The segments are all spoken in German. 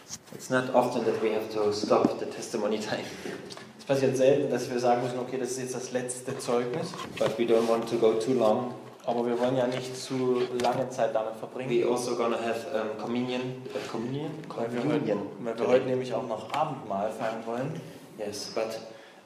It's not often that we have to stop the testimony time, Es passiert selten, dass wir sagen müssen, okay, das ist jetzt das letzte Zeugnis, but we don't want to go too long. aber wir wollen ja nicht zu lange Zeit damit verbringen. We also gonna have communion. Weil wir heute nämlich auch noch Abendmahl feiern wollen. Yes, but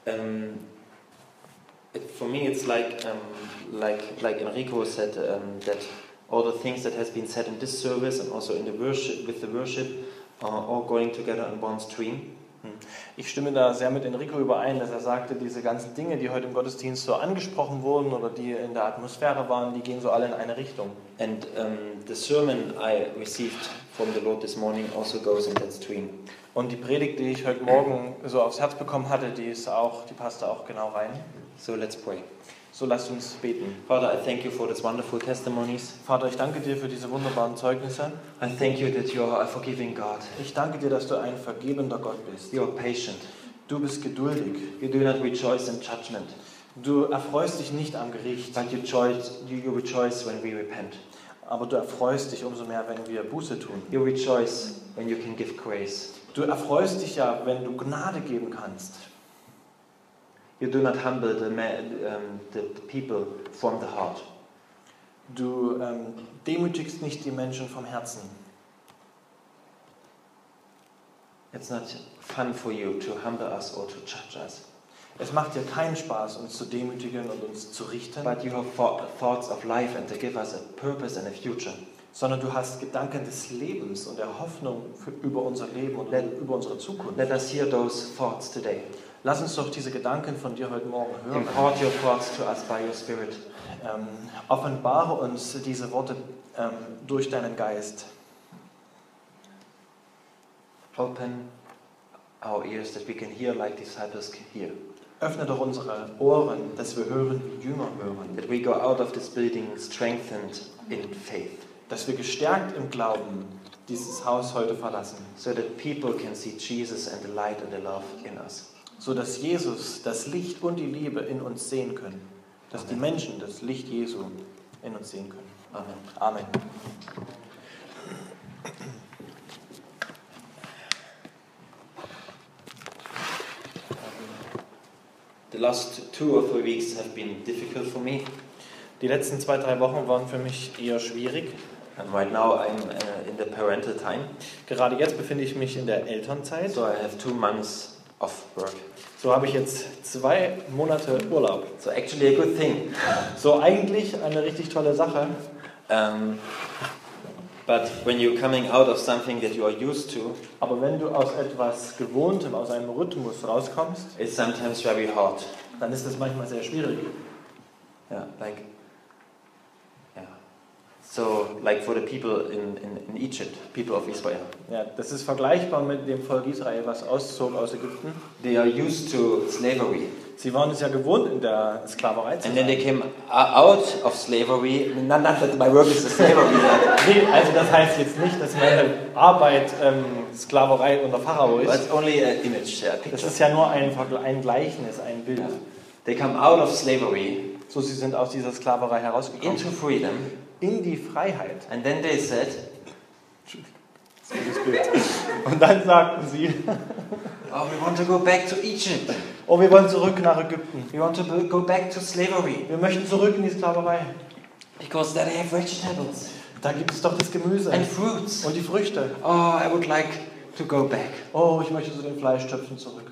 for me it's like Enrico said that all the things that has been said in this service and also in the worship with the worship are all going together in one stream. Ich stimme da sehr mit Enrico überein, dass er sagte, diese ganzen Dinge, die heute im Gottesdienst so angesprochen wurden oder die in der Atmosphäre waren, die gehen so alle in eine Richtung. And the sermon I received from the Lord this morning also goes in that stream. Und die Predigt, die ich heute Morgen so aufs Herz bekommen hatte, die passte auch genau rein. So let's pray. So lasst uns beten. Father, I thank you for these wonderful testimonies. Vater, ich danke dir für diese wunderbaren Zeugnisse. I thank you that you are a forgiving God. Ich danke dir, dass du ein vergebender Gott bist. You are patient. Du bist geduldig. You do not rejoice in judgment, Du erfreust dich nicht am Gericht, but you rejoice when we repent. aber du erfreust dich umso mehr, wenn wir Buße tun. You rejoice when you can give grace. Du erfreust dich ja, wenn du Gnade geben kannst. You do not humble the people from the heart. Du demütigst nicht die Menschen vom Herzen. It's not fun for you to humble us or to judge us. Es macht dir keinen Spaß, uns zu demütigen und uns zu richten, But you have thoughts of life and to give us a purpose and a future. sondern du hast Gedanken des Lebens und der Hoffnung über unser Leben und über unsere Zukunft. Let us hear those thoughts today. Lass uns doch diese Gedanken von dir heute Morgen hören. Impart your thoughts to us by your Spirit. Offenbare uns diese Worte durch deinen Geist. Open our ears that we can hear like disciples hear. Öffne doch unsere Ohren, dass wir hören, wie Jünger hören. That we go out of this building strengthened in faith. Dass wir gestärkt im Glauben dieses Haus heute verlassen. So that people can see Jesus and the light and the love in us. So dass Jesus das Licht und die Liebe in uns sehen können. Dass die Menschen das Licht Jesu in uns sehen können. Amen. Amen. The last 2 or 3 weeks have been difficult for me. Die letzten 2-3 Wochen waren für mich eher schwierig. And right now I'm in the parental time. Gerade jetzt befinde ich mich in der Elternzeit. So I have 2 months of work. So habe ich jetzt 2 Monate Urlaub. So actually a good thing. So eigentlich eine richtig tolle Sache. But when you're coming out of something that you are used to, Aber wenn du aus etwas Gewohntem, aus einem Rhythmus rauskommst, it's sometimes very hard. dann ist das manchmal sehr schwierig. Yeah, So, like for the people in Egypt, people of Israel, Ja, das ist vergleichbar mit dem Volk Israel, was auszog aus Ägypten. they are used to slavery. Sie waren es ja gewohnt, in der Sklaverei zu And then they sein. came out of slavery. Not that my work is a slavery. Nee, also das heißt jetzt nicht, dass meine Arbeit Sklaverei unter Pharao But ist. it's only an image, a Das picture. ist ja nur ein Gleichnis, ein Bild. They come out of slavery So, sie sind aus dieser Sklaverei herausgekommen. into freedom. In die Freiheit. And then they said, Dieses Bild. Und dann sagten sie, oh, we want to go back to Egypt. oh, wir wollen zurück nach Ägypten. We want to go back to slavery. Wir möchten zurück in die Sklaverei. Because there they have vegetables Da gibt es doch das Gemüse and fruits. und die Früchte. Oh, I would like to go back. Oh, ich möchte zu den Fleischtöpfen zurück.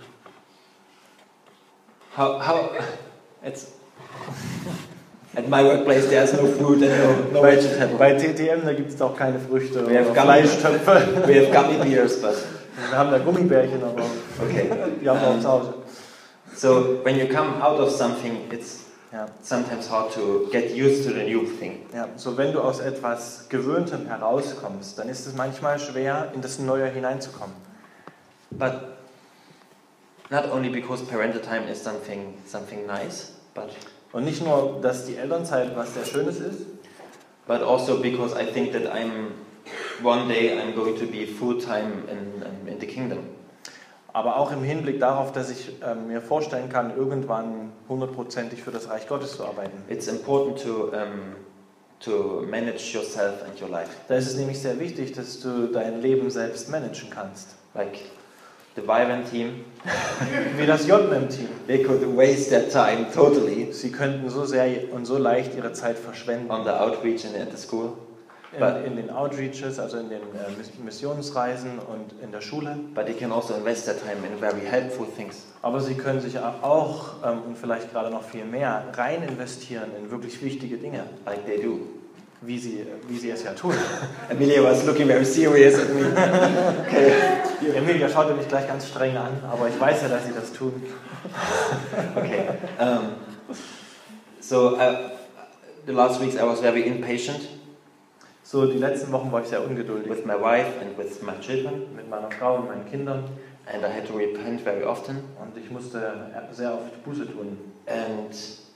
How it's at my workplace there's no fruit and no vegetable. Bei TTM, da gibt es auch keine Früchte We have oder Fleischtöpfe. We have gummy bears, but Wir haben da Gummibärchen, aber okay. die haben wir auch zu Hause. So when you come out of something, it's Ja. sometimes hard to get used to the new thing. Ja, so wenn du aus etwas Gewöhntem herauskommst, dann ist es manchmal schwer, in das Neue hineinzukommen. But not only because parental time is something nice, Und nicht nur, dass die Elternzeit was sehr Schönes ist, but also because I think that one day I'm going to be full time in the kingdom. aber auch im Hinblick darauf, dass ich mir vorstellen kann, irgendwann 100%ig für das Reich Gottes zu arbeiten. It's important to manage yourself and your life. Da ist es nämlich sehr wichtig, dass du dein Leben selbst managen kannst. Like the Vivan team, Wie das JMM-Team. they could waste their time totally Sie könnten so sehr und so leicht ihre Zeit verschwenden. on the outreach and at the school. In den Outreaches, also in den Missionsreisen und in der Schule. But they can also invest their time in very helpful things. Aber sie können sich auch und vielleicht gerade noch viel mehr rein investieren in wirklich wichtige Dinge, Like they do. wie sie es ja tun. Emilia was looking very serious at me. Okay. Emilia schaute mich gleich ganz streng an, aber ich weiß ja, dass sie das tun. Okay. The last weeks I was very impatient So, die letzten Wochen war ich sehr ungeduldig with my wife and with my children, mit meiner Frau und meinen Kindern and I had to repent very often. und ich musste sehr oft Buße tun. And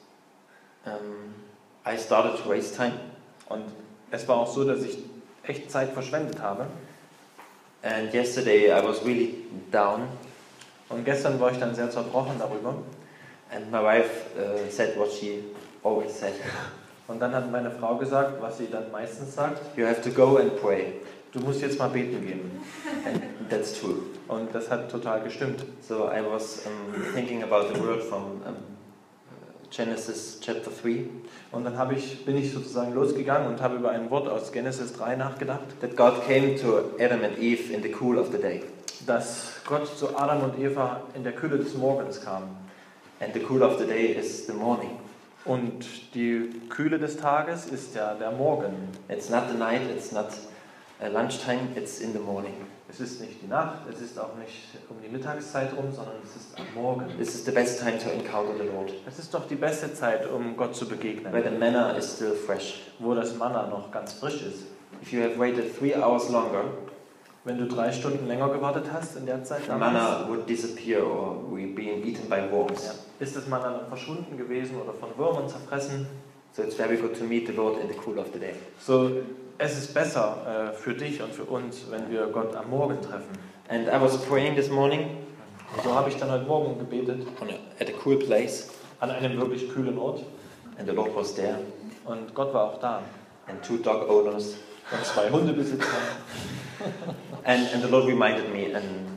I started to waste time. Und es war auch so, dass ich echt Zeit verschwendet habe. And yesterday I was really down, Und gestern war ich dann sehr zerbrochen darüber. and my wife said what she always said. Und dann hat meine Frau gesagt, was sie dann meistens sagt: You have to go and pray. Du musst jetzt mal beten gehen. And that's true. Und das hat total gestimmt. So I was thinking about the word from Genesis chapter 3, Und dann bin ich sozusagen losgegangen und habe über ein Wort aus Genesis 3 nachgedacht, that God came to Adam and Eve in the cool of the day. dass Gott zu Adam und Eva in der Kühle des Morgens kam. And the cool of the day is the morning. Und die Kühle des Tages ist ja der Morgen. It's not the night, it's not lunchtime, it's in the morning. Es ist nicht die Nacht, es ist auch nicht um die Mittagszeit rum, sondern es ist am Morgen. This is the best time to encounter the Lord, Es ist doch die beste Zeit, um Gott zu begegnen, where the manna is still fresh. wo das Manna noch ganz frisch ist. If you have waited 3 hours longer, Wenn du 3 Stunden länger gewartet hast in der Zeit the damals, manna would disappear or be being eaten by worms. ja, ist das Manna dann verschwunden gewesen oder von Würmern zerfressen. So it's very good to meet the Lord in the cool of the day. So, es ist besser für dich und für uns, wenn wir Gott am Morgen treffen. And I was praying this morning Und so habe ich dann heute Morgen gebetet, at a cool place, an einem wirklich kühlen Ort. and the Lord was there, Und Gott war auch da. and 2 dog owners. Und 2 Hundebesitzer. And the Lord reminded me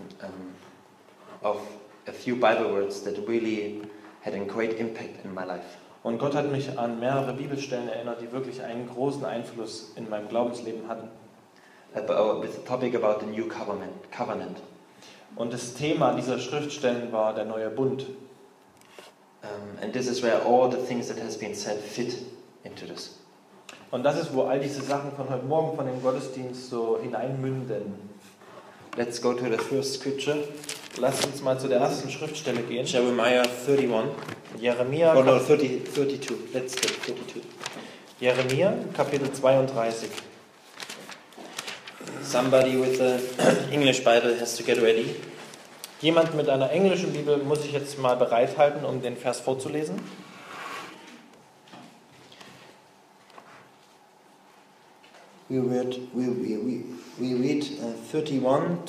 of a few Bible words that really had a great impact in my life. Und Gott hat mich an mehrere Bibelstellen erinnert, die wirklich einen großen Einfluss in meinem Glaubensleben hatten. With the topic about the new covenant. Und das Thema dieser Schriftstellen war der neue Bund. And this is where all the things that has been said fit into this. Und das ist, wo all diese Sachen von heute Morgen, von dem Gottesdienst so hineinmünden. Let's go to the first scripture. Lasst uns mal zu der ersten Schriftstelle gehen. Jeremiah 31. Jeremia, Oh no, 32. Let's go 32. Jeremia, Kapitel 32. Somebody with an English Bible has to get ready. Jemand mit einer englischen Bibel muss sich jetzt mal bereithalten, um den Vers vorzulesen. We read 31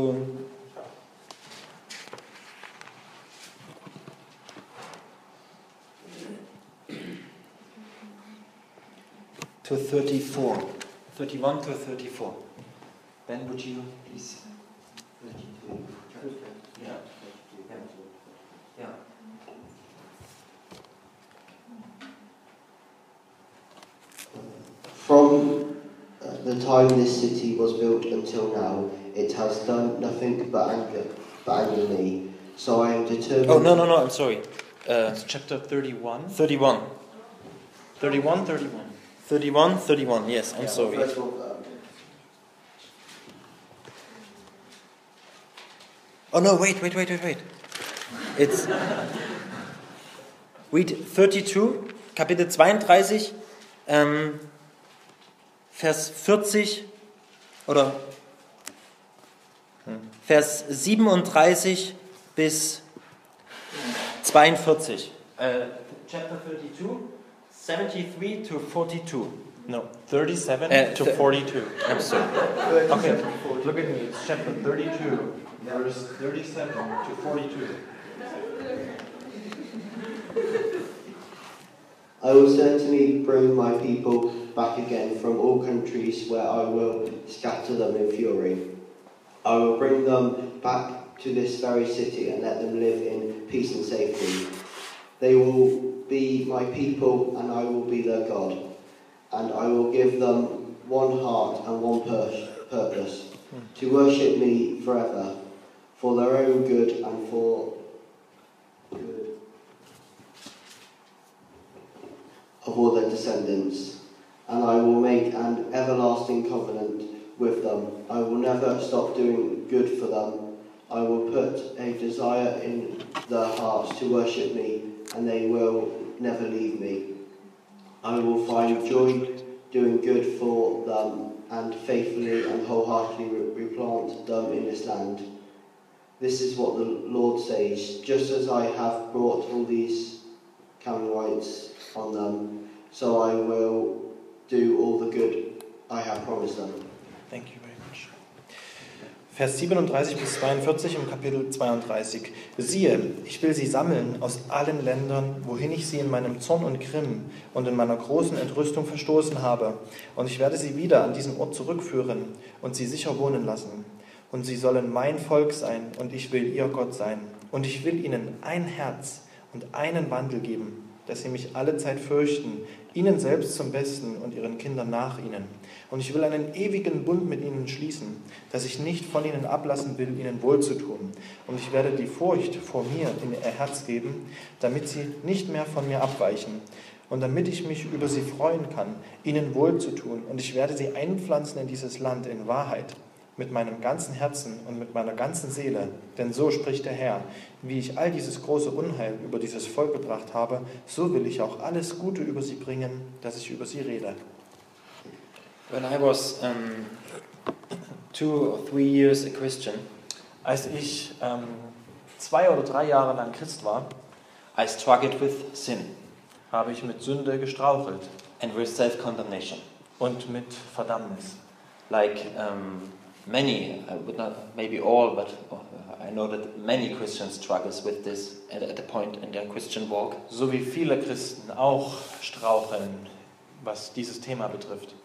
to 34. 31 to 34. Ben, would you please? 32. Yeah. Yeah. From the time this city was built until now, it has done nothing but anger me. So I am determined. Oh, no, I'm sorry. It's chapter 31. 31. 31. 31, yes, I'm sorry. First of all, Oh no, wait. It's read 32, Kapitel 32, Vers 40 oder Vers 37 bis 42. Chapter 32, 73 to 42. No, 37 to 42. I'm sorry. Okay, look at me. It's chapter 32, verse 37 to 42. I will certainly bring my people back again from all countries where I will scatter them in fury. I will bring them back to this very city and let them live in peace and safety. They will be my people and I will be their God. And I will give them one heart and one purpose, to worship me forever, for their own good and for good of all their descendants. And I will make an everlasting covenant with them. I will never stop doing good for them. I will put a desire in their hearts to worship me, and they will never leave me. I will find joy doing good for them and faithfully and wholeheartedly replant them in this land. This is what the Lord says, just as I have brought all these Canaanites on them, so I will do all the good I have promised them. Thank you very much. Vers 37 bis 42 im Kapitel 32. Siehe, ich will sie sammeln aus allen Ländern, wohin ich sie in meinem Zorn und Grimm und in meiner großen Entrüstung verstoßen habe. Und ich werde sie wieder an diesen Ort zurückführen und sie sicher wohnen lassen. Und sie sollen mein Volk sein und ich will ihr Gott sein. Und ich will ihnen ein Herz und einen Wandel geben, dass sie mich alle Zeit fürchten, ihnen selbst zum Besten und ihren Kindern nach ihnen. Und ich will einen ewigen Bund mit ihnen schließen, dass ich nicht von ihnen ablassen will, ihnen wohlzutun. Und ich werde die Furcht vor mir in ihr Herz geben, damit sie nicht mehr von mir abweichen. Und damit ich mich über sie freuen kann, ihnen wohlzutun. Und ich werde sie einpflanzen in dieses Land in Wahrheit, mit meinem ganzen Herzen und mit meiner ganzen Seele. Denn so spricht der Herr, wie ich all dieses große Unheil über dieses Volk gebracht habe, so will ich auch alles Gute über sie bringen, dass ich über sie rede. When I was 2 or 3 years a Christian, Als ich 2 oder 3 Jahre lang Christ war, I struggled with sin habe ich mit Sünde gestrauchelt and with self-condemnation. und mit Verdammnis. Like many, I would not, maybe all, but I know that many Christians struggles with this at a point in their Christian walk. So wie viele Christen auch straucheln, was dieses Thema betrifft.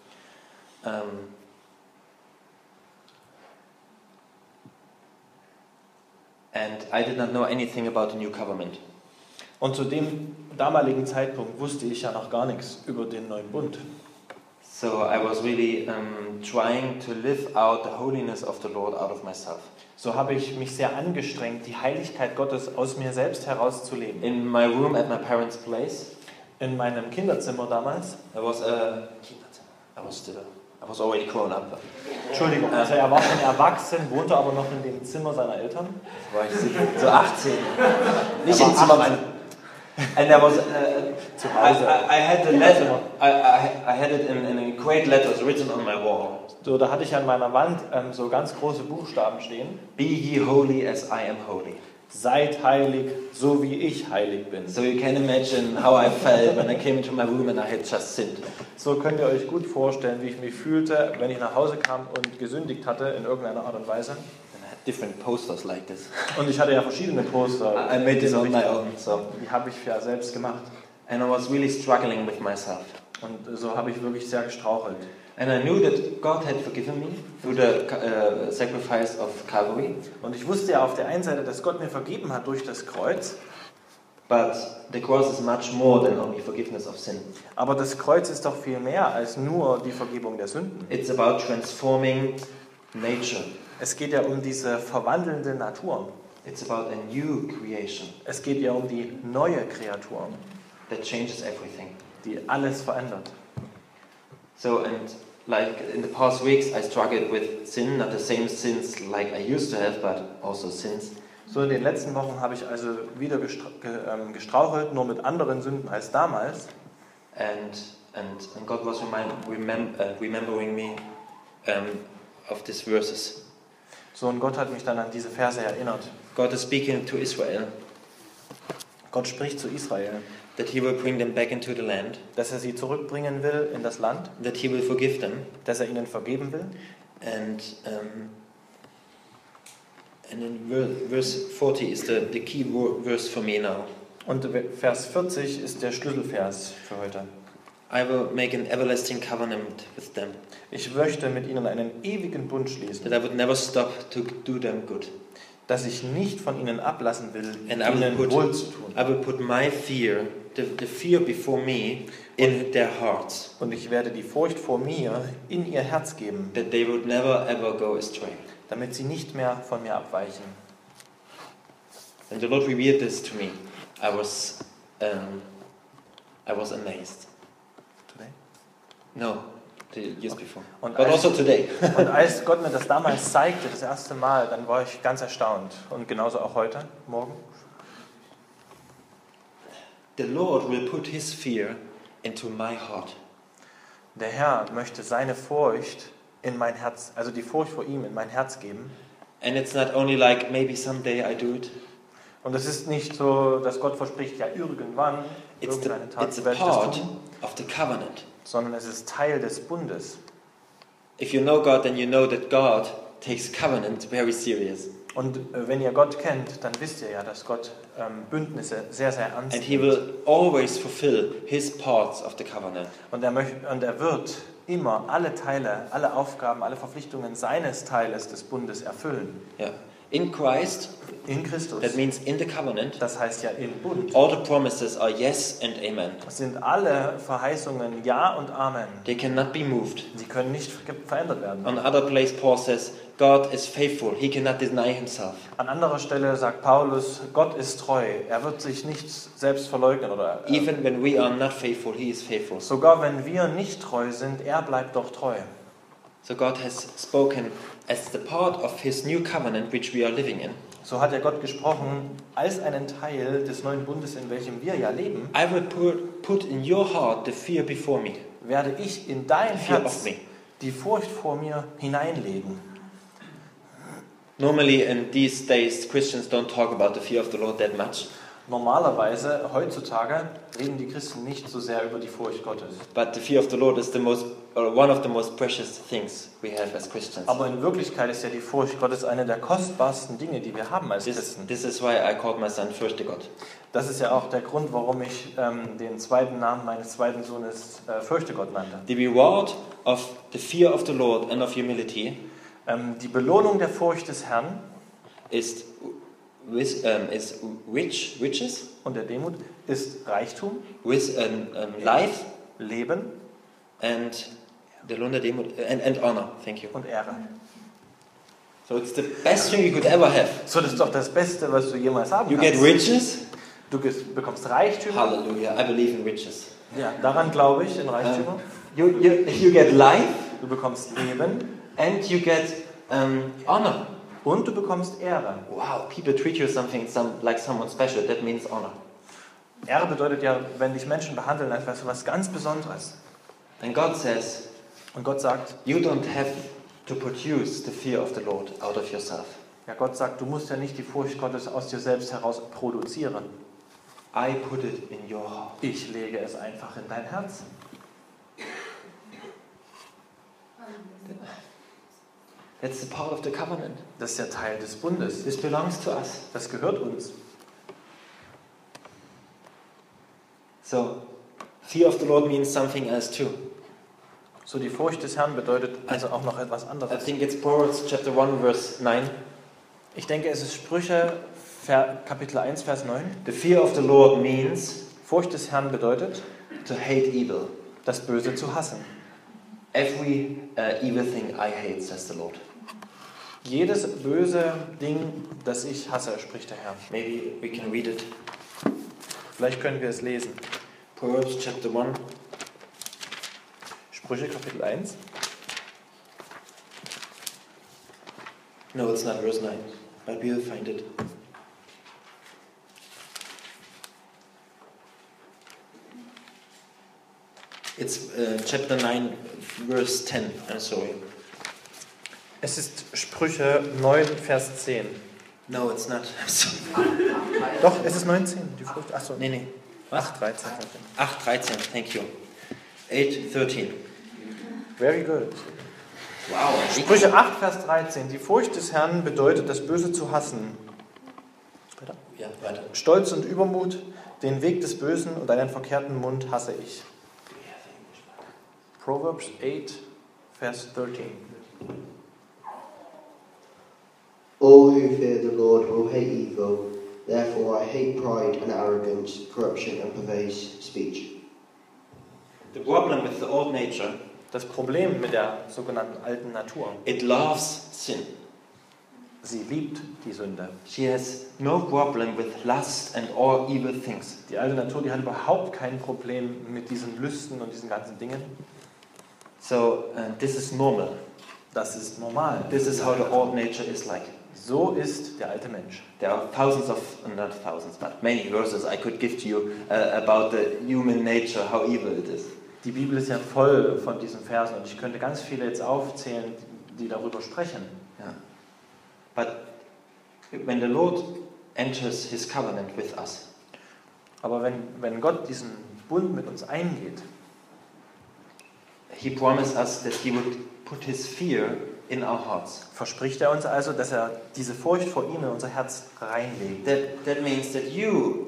And I did not know anything about the new covenant. Und zu dem damaligen Zeitpunkt wusste ich ja noch gar nichts über den neuen Bund. So I was really trying to live out the holiness of the Lord out of myself. So habe ich mich sehr angestrengt, die Heiligkeit Gottes aus mir selbst herauszuleben. In my room at my parents' place, In meinem Kinderzimmer damals, there was I was already grown up. Entschuldigung, also er war schon erwachsen, wohnte aber noch in dem Zimmer seiner Eltern. War ich so 18. Nicht im Zimmer meiner. And there was Zu Hause. I had the letter. I had it in great letters written on my wall. So, da hatte ich an meiner Wand so ganz große Buchstaben stehen. Be ye holy as I am holy. Seid heilig, so wie ich heilig bin. So you can imagine how I felt when I came into my room and I had just sinned. So könnt ihr euch gut vorstellen, wie ich mich fühlte, wenn ich nach Hause kam und gesündigt hatte in irgendeiner Art und Weise. And I had different posters like this. Und ich hatte ja verschiedene Poster. I made this on my own. So. Die habe ich ja selbst gemacht. And I was really struggling with myself. Und so habe ich wirklich sehr gestrauchelt. And I knew that God had forgiven me through the sacrifice of Calvary. Und ich wusste ja auf der einen Seite, dass Gott mir vergeben hat durch das Kreuz. But the cross is much more than only forgiveness of sin. Aber das Kreuz ist doch viel mehr als nur die Vergebung der Sünden. It's about transforming nature. Es geht ja um diese verwandelnde Natur. It's about a new creation Es geht ja um die neue Kreatur, that changes everything. die alles verändert. So, and like in the past weeks, I struggled with sin, not the same sins like I used to have, but also sins. So in den letzten Wochen habe ich also wieder gestrauchelt, nur mit anderen Sünden als damals. And God was remembering me of these verses. So, und Gott hat mich dann an diese Verse erinnert. God is speaking to Israel Gott spricht zu Israel, that He will bring them back into the land, dass er sie zurückbringen will in das Land, that He will forgive them, dass er ihnen vergeben will. and in verse 40 is the key verse for me now. Und Vers 40 ist der Schlüsselvers für heute. I will make an everlasting covenant with them, Ich möchte mit ihnen einen ewigen Bund schließen, that I would never stop to do them good. dass ich nicht von ihnen ablassen will, And I will ihnen put- wohl zu tun. I will put my fear, the fear before me, in their hearts, Und ich werde die Furcht vor mir in ihr Herz geben, that they would never ever go astray. damit sie nicht mehr von mir abweichen. And the Lord revealed this to me. I was amazed. Today? No, the years before, Und but als, also today. und als Gott mir das damals zeigte, das erste Mal, dann war ich ganz erstaunt. Und genauso auch heute, morgen. The Lord will put His fear into my heart. Der Herr möchte seine Furcht in mein Herz, also die Furcht vor ihm in mein Herz geben. And it's not only like maybe someday I do it. Und es ist nicht so, dass Gott verspricht, ja irgendwann, It's the, irgendeinen Tag it's a werde ich das part tun, of the covenant. sondern es ist Teil des Bundes. If you know God, then you know that God takes covenant very serious. Und wenn ihr Gott kennt, dann wisst ihr ja, dass Gott Bündnisse sehr, sehr ernst And He nimmt. will always fulfill His parts of the covenant. Und er wird immer alle Teile, alle Aufgaben, alle Verpflichtungen seines Teiles des Bundes erfüllen. Yeah. In Christ, In Christus. that means in the covenant, Das heißt ja im Bund. all the promises are yes and amen. Es sind alle Verheißungen Ja und Amen. They cannot be moved. Sie können nicht verändert werden. On other place, Paul says, God is faithful. He cannot deny Himself. An anderer Stelle sagt Paulus, Gott ist treu. Er wird sich nicht selbst verleugnen. Oder, Even when we are not faithful, He is faithful. sogar wenn wir nicht treu sind, er bleibt doch treu. So God has spoken as the part of His new covenant which we are living in. So hat ja Gott gesprochen, als einen Teil des neuen Bundes, in welchem wir ja leben, I will put in your heart the fear before me, werde ich in dein the fear of Herz me. die Furcht vor mir hineinlegen. Normally in these days, Christians don't talk about the fear of the Lord that much. Normalerweise, heutzutage, reden die Christen nicht so sehr über die Furcht Gottes. But the fear of the Lord is one of the most precious things we have as Christians. Aber in Wirklichkeit ist ja die Furcht Gottes eine der kostbarsten Dinge, die wir haben als Christen. This is why I called my son Fürchte Gott. Das ist ja auch der Grund, warum ich den zweiten Namen meines zweiten Sohnes Fürchte Gott nannte. The reward of the fear of the Lord and of humility Die Belohnung der Furcht des Herrn is riches, und der Demut ist Reichtum, life, Leben and the Lohn der Demut and honor. Thank you. und Ehre. So it's the best thing you could ever have. So, das ist doch das Beste, was du jemals haben You kannst. get riches. Du bekommst Reichtümer. Hallelujah. I believe in riches. Ja, daran glaube ich, in Reichtümer. You get life Du bekommst Leben and you get honor. und du bekommst Ehre. Wow, people treat you like someone special. That means honor. Ehre bedeutet ja, wenn dich Menschen behandeln, als wärst du was ganz Besonderes. And God says, Und Gott sagt, you don't have to produce the fear of the Lord out of yourself. ja, Gott sagt, du musst ja nicht die Furcht Gottes aus dir selbst heraus produzieren. I put it in your heart. Ich lege es einfach in dein Herz. That's the part of the covenant. Das ist ja Teil des Bundes. This belongs to us. Das gehört uns. So, fear of the Lord means something else too. So, die Furcht des Herrn bedeutet also auch noch etwas I anderes. think it's Proverbs chapter 1 verse 9. Ich denke, es ist Sprüche, Kapitel 1, Vers 9. The fear of the Lord means Furcht des Herrn bedeutet, to hate evil. das Böse zu hassen. Every evil thing I hate, says the Lord. Jedes böse Ding, das ich hasse, spricht der Herr. Maybe we can read it. Vielleicht können wir es lesen. Proverbs chapter 1. Sprüche, Kapitel 1. No, it's not verse 9, but we'll find it. It's chapter 9, verse 10. I'm sorry. Es ist Sprüche 9, Vers 10. No, it's not. I'm sorry. Doch, es ist 19. Die Furcht. Achso, Nee, nee. 8, 13. 8:13, thank you. 8:13. Very good. Wow. Sprüche 8, Vers 13. Die Furcht des Herrn bedeutet, das Böse zu hassen. Ja, weiter. Stolz und Übermut, den Weg des Bösen und einen verkehrten Mund hasse ich. Proverbs 8, Vers 13. All who fear the Lord will hate evil. Therefore I hate pride and arrogance, corruption and perverse speech. The problem with the old nature, Das Problem mit der sogenannten alten Natur, it loves sin. sie liebt die Sünde. She has no problem with lust and all evil things. Die alte Natur, die hat überhaupt kein Problem mit diesen Lüsten und diesen ganzen Dingen. So this is normal. Das ist normal. This is how the old nature is like. So ist der alte Mensch. There are thousands of, not thousands, but many verses I could give to you about the human nature, how evil it is. Die Bibel ist ja voll von diesen Versen und ich könnte ganz viele jetzt aufzählen, die darüber sprechen. Yeah. But when the Lord enters His covenant with us, Aber wenn Gott diesen Bund mit uns eingeht, He promised us that He would put His fear in our hearts. verspricht er uns also, dass er diese Furcht vor ihm in unser Herz reinlegt. That means that you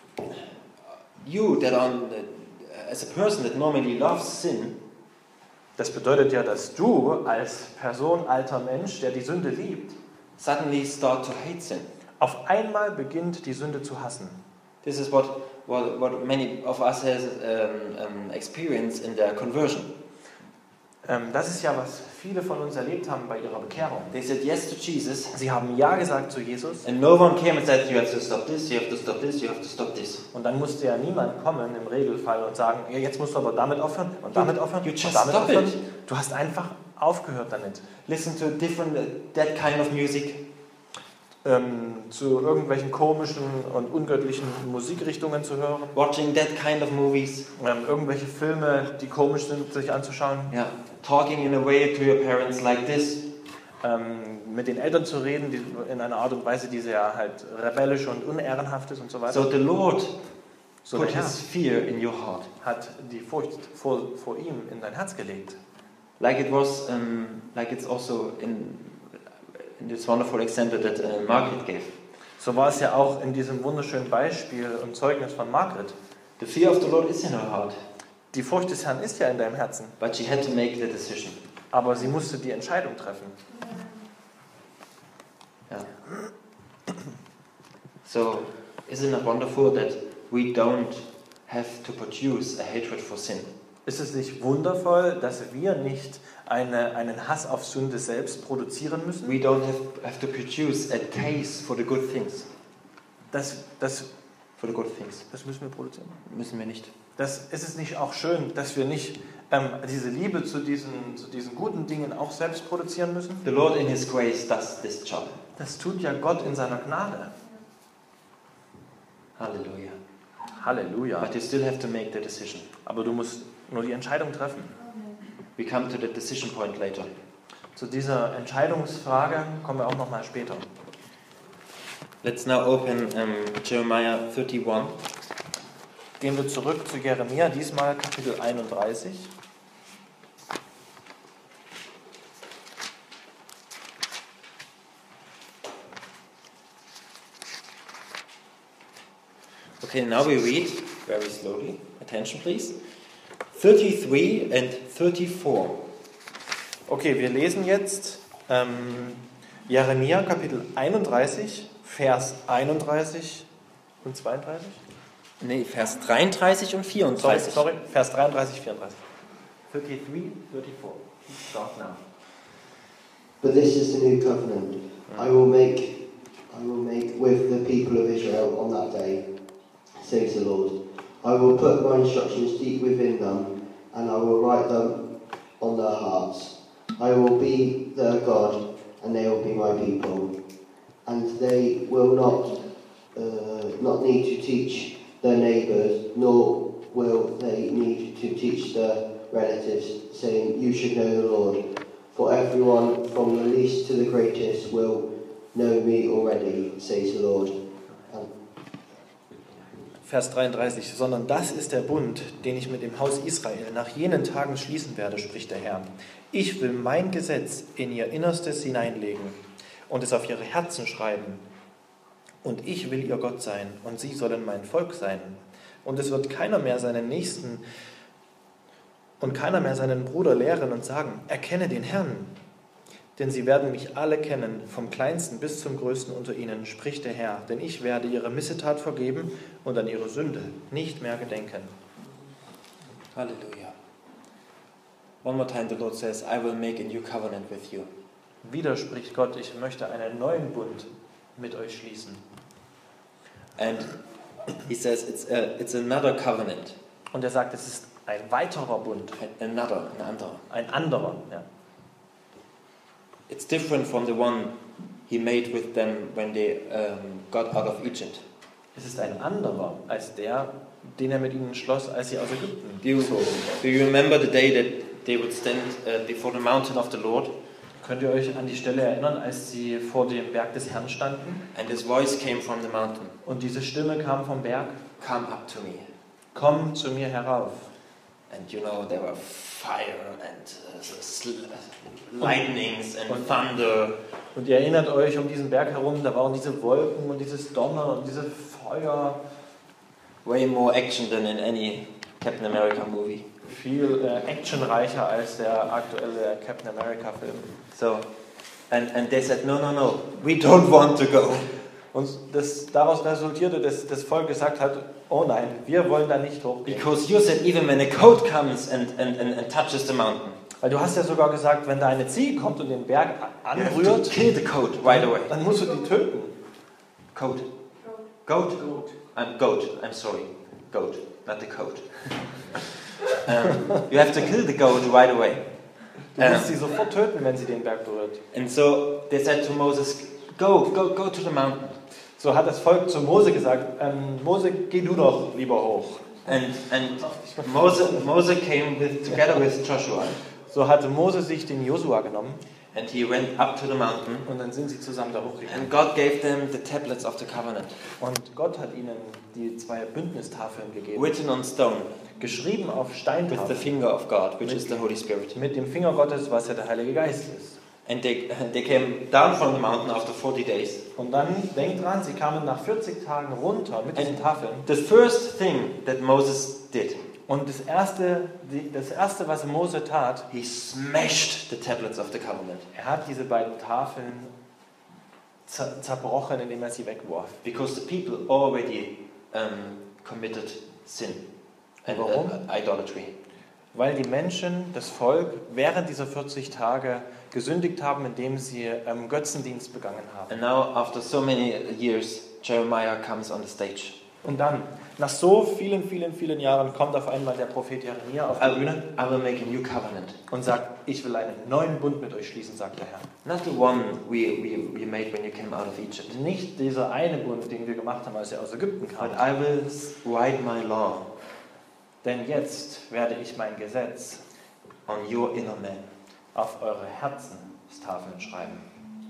that are as a person that normally loves sin, Das bedeutet ja, dass du als Person, alter Mensch, der die Sünde liebt, suddenly start to hate sin. auf einmal beginnt die Sünde zu hassen. This is what many of us has experienced in their conversion. Das ist ja, was viele von uns erlebt haben bei ihrer Bekehrung. They said yes to Jesus, Sie haben Ja gesagt zu Jesus and no one came and said, you have to stop this, you have to stop this, you have to stop this. und dann musste ja niemand kommen im Regelfall und sagen, ja, jetzt musst du aber damit aufhören und damit aufhören You und just damit stop aufhören. it. Du hast einfach aufgehört damit. Listen to different, that kind of music. Zu irgendwelchen komischen und ungöttlichen Musikrichtungen zu hören, Watching that kind of movies. irgendwelche Filme, die komisch sind, sich anzuschauen, Yeah. Talking in a way to your parents like this. mit den Eltern zu reden, die in einer Art und Weise, die sehr halt rebellisch und unehrenhaft ist und so weiter. So the Lord So put der Herr His fear in your heart. hat die Furcht vor ihm in dein Herz gelegt. Like it was, like it's also in this wonderful example that Margaret gave. So war es ja auch in diesem wunderschönen Beispiel und Zeugnis von Margret. The fear of the Lord is in her heart, Die Furcht des Herrn ist ja in deinem Herzen, but she had to make the decision. aber sie musste die Entscheidung treffen. Yeah. So, isn't it wonderful that we don't have to produce a hatred for sin? Ist es nicht wundervoll, dass wir nicht einen Hass auf Sünde selbst produzieren müssen? We don't have to produce a taste for the good things. Das For the good things. müssen wir produzieren. Müssen wir nicht. Ist es nicht auch schön, dass wir nicht diese Liebe zu diesen guten Dingen auch selbst produzieren müssen? The Lord in His grace does this job. Das tut ja Gott in seiner Gnade. Hallelujah. Halleluja. But you still have to make the decision. Aber du musst nur die Entscheidung treffen. We come to the decision point later. Zu dieser Entscheidungsfrage kommen wir auch noch mal später. Let's now open Jeremiah 31. Gehen wir zurück zu Jeremia, diesmal Kapitel 31. Okay, now we read very slowly. Attention, please. 33 and 34. Okay, wir lesen jetzt Jeremia Kapitel 31, Vers 31 und 32. Nee, Vers 33 und 34. Sorry, Vers 33, 34. 33, 34. Start now. But this is the new covenant I will make with the people of Israel on that day, says the Lord. I will put my instructions deep within them, and I will write them on their hearts. I will be their God, and they will be my people. And they will not need to teach their neighbours, nor will they need to teach their relatives, saying, "You should know the Lord." For everyone from the least to the greatest will know me already, says the Lord. Vers 33, sondern das ist der Bund, den ich mit dem Haus Israel nach jenen Tagen schließen werde, spricht der Herr. Ich will mein Gesetz in ihr Innerstes hineinlegen und es auf ihre Herzen schreiben. Und ich will ihr Gott sein und sie sollen mein Volk sein. Und es wird keiner mehr seinen Nächsten und keiner mehr seinen Bruder lehren und sagen, erkenne den Herrn. Denn sie werden mich alle kennen, vom Kleinsten bis zum Größten unter ihnen, spricht der Herr. Denn ich werde ihre Missetat vergeben und an ihre Sünde nicht mehr gedenken. Hallelujah. One more time the Lord says, I will make a new covenant with you. Wieder spricht Gott, ich möchte einen neuen Bund mit euch schließen. And he says it's another covenant. Und er sagt, es ist ein weiterer Bund. Ein anderer. Ein anderer, ja. It's different from the one he made with them when they got out of Egypt. Es ist ein anderer als der, den er mit ihnen schloss, als sie aus Ägypten Do you remember the day that they would stand before the mountain of the Lord? Könnt ihr euch an die Stelle erinnern, als sie vor dem Berg des Herrn standen? And his voice came from the mountain. Und diese Stimme kam vom Berg. Come up to me. Komm zu mir herauf. And you know there were fire and lightnings and thunder. Und ihr erinnert euch um diesen Berg herum, da waren diese Wolken und dieses Donner und diese Feuer. Way more action than in any Captain America movie. Viel actionreicher als der aktuelle Captain America Film. So, and they said, no, we don't want to go. Und daraus resultierte, dass das Volk gesagt hat, oh nein, wir wollen da nicht hochgehen. Because you said even when a goat comes and touches the mountain, Weil du hast ja sogar gesagt, wenn da eine Ziege kommt und den Berg you have to anrührt, kill the goat right away. dann musst du die töten. Goat. Goat? Goat. I'm sorry. Goat, not the coat. You have to kill the goat right away. Du musst sie sofort töten, wenn sie den Berg berührt. And so they said to Moses, go to the mountain. So hat das Volk zu Mose gesagt, Mose, geh du doch lieber hoch. And Moses came together with Joshua. So hatte Mose sich den Josua genommen And he went up to the mountain. und dann sind sie zusammen da hochgegangen. And God gave them the tablets of the covenant, Und Gott hat ihnen die 2 Bündnistafeln gegeben, written on stone, geschrieben auf with the Steintafeln, finger of God, which is the Holy Spirit. mit dem Finger Gottes, was ja der Heilige Geist ist. And they came down from the mountain after 40 days. Und dann, denkt dran, sie kamen nach 40 Tagen runter mit diesen Tafeln. The first thing that Moses did, Und das erste, was Mose tat, he smashed the tablets of the covenant. er hat diese beiden Tafeln zerbrochen, indem er sie wegwarf. Because the people already committed sin and Warum? idolatry. Weil die Menschen, das Volk, während dieser 40 Tage gesündigt haben, indem sie Götzendienst begangen haben. And now, after so many years, Jeremiah comes on the stage. Und dann, nach so vielen, vielen, vielen Jahren, kommt auf einmal der Prophet Jeremia auf die Bühne I will make a new covenant. und sagt, ich will einen neuen Bund mit euch schließen, sagt der Herr. Not the one we made when you came out of Egypt. Nicht dieser eine Bund, den wir gemacht haben, als ihr aus Ägypten But kamt. I will write my law Denn jetzt werde ich mein Gesetz on your inner man. auf eure Herzenstafeln schreiben.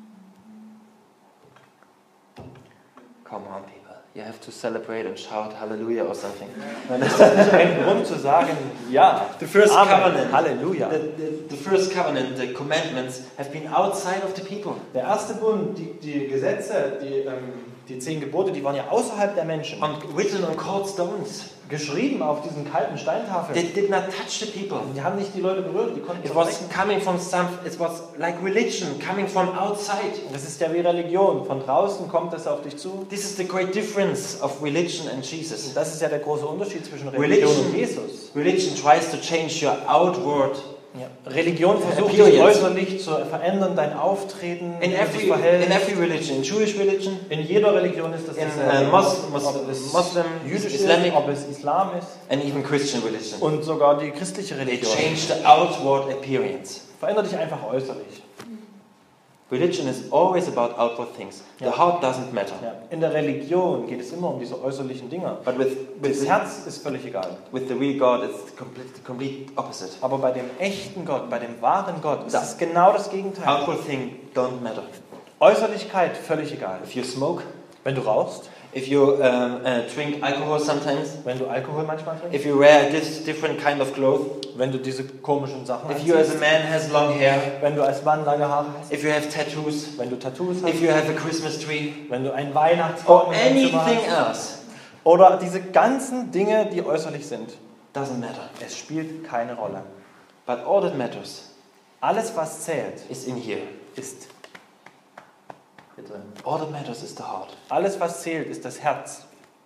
Come on, people. You have to celebrate and shout hallelujah or something. Das ist nicht ein Grund zu sagen, ja, The first Amen, covenant. Halleluja. The first covenant, the commandments, have been outside of the people. Der erste Bund, die Gesetze, die 10 Gebote, die waren ja außerhalb der Menschen. Written on cold stones. Geschrieben auf diesen kalten Steintafeln. They did not touch the people. Die haben nicht die Leute berührt, die konnten It nicht was sprechen. coming from it was like religion, coming from outside. Das ist ja wie Religion. Von draußen kommt das auf dich zu. This is the great difference of religion and Jesus. Und das ist ja der große Unterschied zwischen Religion und Jesus. Religion tries to change your outward. Ja. Religion versucht dich Appearance. äußerlich zu verändern, dein Auftreten, In wie du dich every verhältst. religion, in Jewish religion, In jeder Religion ist das in dasselbe. Muslim, Ob es jüdisch Islamic, ist, ob es Islam ist and even Christian religion. und sogar die christliche They Religion. change the outward appearance. Verändere dich einfach äußerlich. Religion is always about outward things. The Ja. heart doesn't matter. Ja. In der Religion geht es immer um diese äußerlichen Dinge. But Das Herz ist völlig egal. with the real God, it's the complete opposite. Aber bei dem echten Gott, bei dem wahren Gott, ist es genau das Gegenteil. Outward things don't matter. Äußerlichkeit, völlig egal. If you smoke, Wenn du rauchst, if you drink alcohol sometimes, wenn du Alkohol manchmal trinkst, if you wear this different kind of clothes, wenn du diese komischen Sachen if you as a anziehst, man has long hair, wenn du als Mann lange Haare hast, if you have tattoos, wenn du Tattoos hast, if you have a Christmas tree, wenn du einen Weihnachtsbaum or in deinem Zimmer anything hast, else, oder diese ganzen Dinge, die äußerlich sind. doesn't matter. Es spielt keine Rolle. But all that matters Alles, was zählt, is in here. ist hier drin. All that matters is the heart. Alles, was zählt, ist das Herz.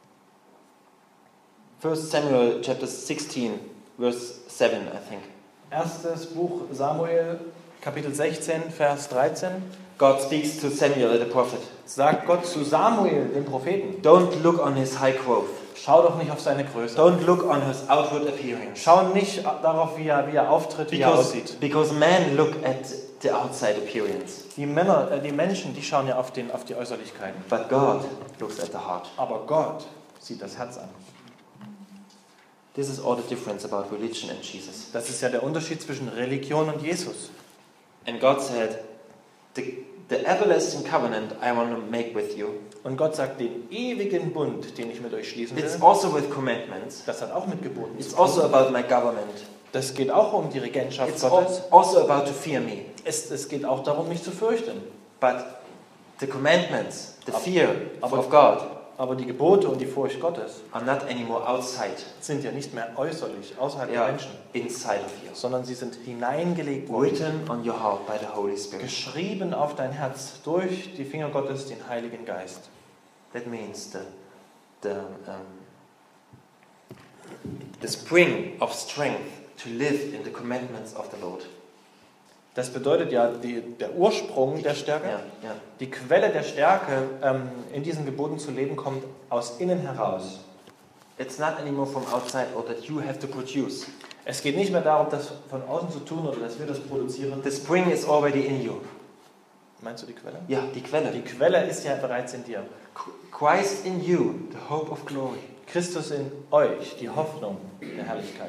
1 Samuel chapter 16, verse 7, I think. Erstes Buch Samuel, Kapitel 16, Vers 13. God speaks to Samuel, the prophet. Sagt Gott zu Samuel, dem Propheten: Don't look on his high growth. Schau doch nicht auf seine Größe. Don't look on his outward appearance. Schau nicht darauf, wie er auftritt, wie er aussieht. Because men look at the outside appearance. Die Menschen, die schauen ja auf die Äußerlichkeiten. But God looks at the heart. Aber Gott sieht das Herz an. This is all the difference about religion and Jesus. Das ist ja der Unterschied zwischen Religion und Jesus. And God said, the everlasting covenant I want to make with you. Und Gott sagt, den ewigen Bund, den ich mit euch schließen will, It's also with commandments. das hat auch mit Geboten It's zu tun. also about my government. Das geht auch um die Regentschaft It's Gottes. also about to fear me. Es geht auch darum, mich zu fürchten. But the commandments, the fear Aber- of God, Aber die Gebote und die Furcht Gottes are not anymore outside. sind ja nicht mehr äußerlich, außerhalb They der are Menschen, inside of you. sondern sie sind hineingelegt worden, Written on your heart by the Holy Spirit. geschrieben auf dein Herz durch die Finger Gottes, den Heiligen Geist. That means the spring of strength to live in the commandments of the Lord. Das bedeutet ja, der Ursprung der Stärke, Yeah, yeah. die Quelle der Stärke, in diesen Geboten zu leben, kommt aus innen heraus. It's not anymore from outside or that you have to produce. Es geht nicht mehr darum, das von außen zu tun oder dass wir das produzieren. The spring is already in you. Meinst du die Quelle? Ja, die Quelle. Die Quelle ist ja bereits in dir. Christ in you, the hope of glory. Christus in euch, die Hoffnung der Herrlichkeit.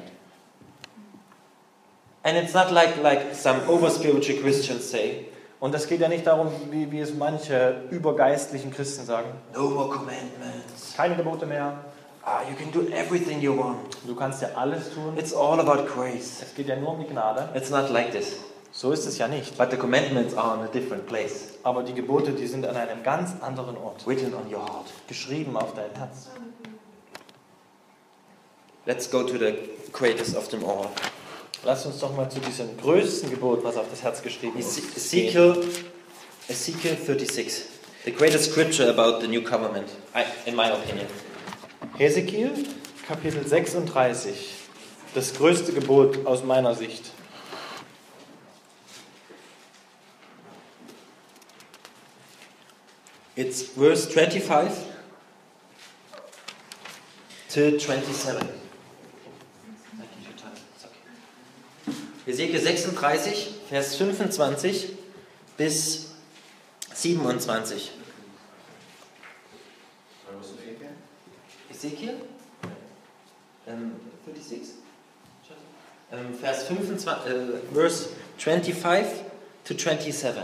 And it's not like some over-spiritual Christians say, Und es geht ja nicht darum, wie es manche übergeistlichen Christen sagen. no more commandments. Keine Gebote mehr. You can do everything you want. Du kannst ja alles tun. It's all about grace. Es geht ja nur um die Gnade. It's not like this. So ist es ja nicht. But the commandments are on a different place. Aber die Gebote, die sind an einem ganz anderen Ort. Written on your heart. Geschrieben auf dein Herz. Let's go to the greatest of them all. Lass uns doch mal zu diesem größten Gebot, was auf das Herz geschrieben ist. Ezekiel 36. The greatest scripture about the new covenant, in my opinion. Hesekiel, Kapitel 36. Das größte Gebot aus meiner Sicht. It's verse 25 to 27. Hesekiel 36, Vers 25 bis 27. Ezekiel 36? Vers 25, verse 25 to 27.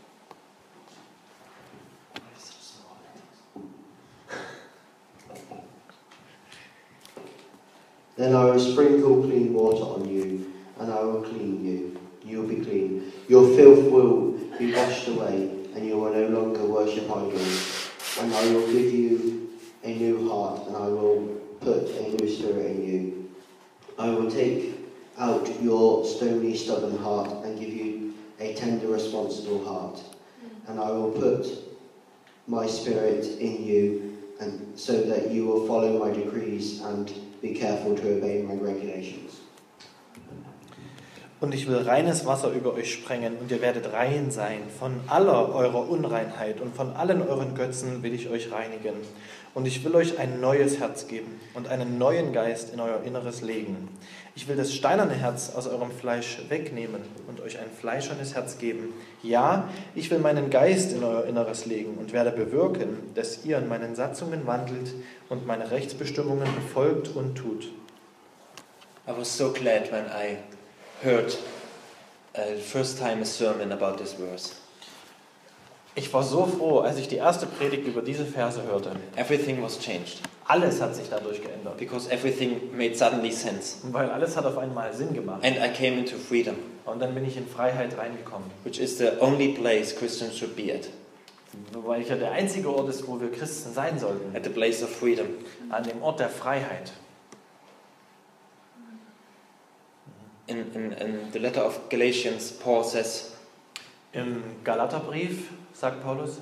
Then I will sprinkle clean water on you, and I will clean you. You will be clean. Your filth will be washed away, and you will no longer worship idols. And I will give you a new heart, and I will put a new spirit in you. I will take out your stony, stubborn heart and give you a tender, responsible heart. And I will put my spirit in you, and so that you will follow my decrees and be careful to obey my regulations. Und ich will reines Wasser über euch sprengen, und ihr werdet rein sein. Von aller eurer Unreinheit und von allen euren Götzen will ich euch reinigen. Und ich will euch ein neues Herz geben und einen neuen Geist in euer Inneres legen. Ich will das steinerne Herz aus eurem Fleisch wegnehmen und euch ein fleischernes Herz geben. Ja, ich will meinen Geist in euer Inneres legen und werde bewirken, dass ihr in meinen Satzungen wandelt und meine Rechtsbestimmungen befolgt und tut. I was so glad when I heard first time a sermon about this verse. Ich war so froh, als ich die erste Predigt über diese Verse hörte. Everything was changed Alles hat sich dadurch geändert. because everything made suddenly sense. Weil alles hat auf einmal Sinn gemacht. And I came into freedom, Und dann bin ich in Freiheit reingekommen. which is the only place Christians should be at Weil ich ja der einzige Ort ist, wo wir Christen sein sollten. the place of freedom. An dem Ort der Freiheit. in the letter of Galatians, Paul says, Im Galaterbrief sagt Paulus,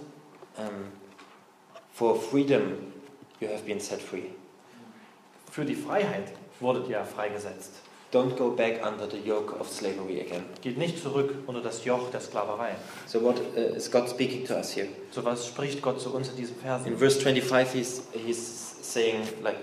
for freedom you have been set free. für die Freiheit wurdet ihr freigesetzt. Don't go back under the yoke of slavery again. Geht nicht zurück unter das Joch der Sklaverei. So what is God speaking to us here? So was spricht Gott zu uns in diesem Vers? In verse 25 he's saying, like,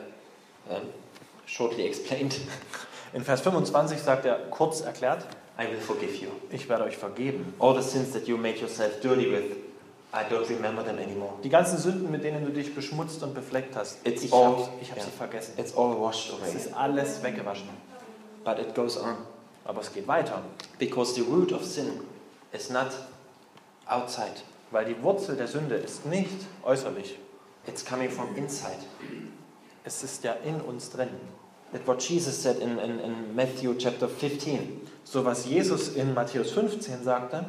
shortly explained, In Vers 25 sagt er, kurz erklärt, I will forgive you. ich werde euch vergeben. All the sins that you made yourself dirty with, I don't remember them anymore. Die ganzen Sünden, mit denen du dich beschmutzt und befleckt hast, It's ich all- habe yeah. sie vergessen. It's all washed Es away. ist alles weggewaschen. But it goes on. Aber es geht weiter, Because the root of sin is not outside. weil die Wurzel der Sünde ist nicht äußerlich. It's coming from inside. Es ist ja in uns drin. That's what Jesus said in Matthew chapter 15. So was Jesus in Matthäus 15 sagte,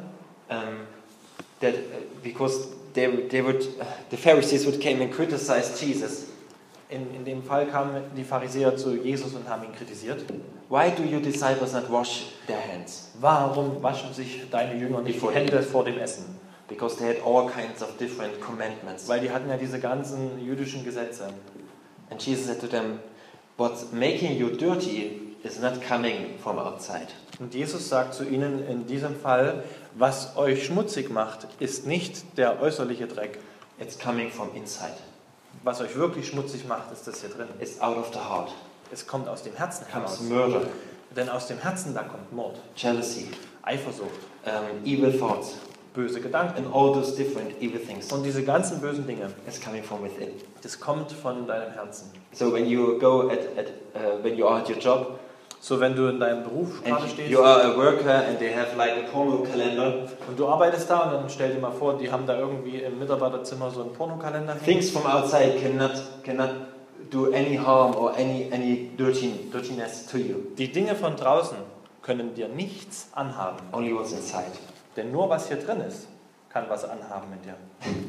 That because the Pharisees would came and criticize Jesus. in dem Fall kamen die Pharisäer zu Jesus und haben ihn kritisiert. Why do your disciples not wash their hands? Warum waschen sich deine Jünger nicht die Hände vor dem Essen? Because they had all kinds of different commandments. Weil die hatten ja diese ganzen jüdischen Gesetze. And Jesus said to them, what's making you dirty is not coming from outside. Und Jesus sagt zu ihnen in diesem Fall, was euch schmutzig macht, ist nicht der äußerliche Dreck. It's coming from inside. Was euch wirklich schmutzig macht, ist das hier drin. It's out of the heart. Es kommt aus dem Herzen heraus. Comes murder, Denn aus dem Herzen, da kommt Mord, jealousy, Eifersucht, evil thoughts, böse Gedanken. and all those different evil things. Und diese ganzen bösen Dinge, It's coming from within. das kommt von deinem Herzen. So when you go when you are at your job So, wenn du in deinem Beruf gerade and stehst you are a worker and they have like a porno calendar, und du arbeitest da und dann stell dir mal vor, die haben da irgendwie im Mitarbeiterzimmer so einen Pornokalender hängen. things from outside cannot do any harm or any dirtiness to you. Die Dinge von draußen können dir nichts anhaben. Only what's inside. Denn nur was hier drin ist, kann was anhaben mit dir.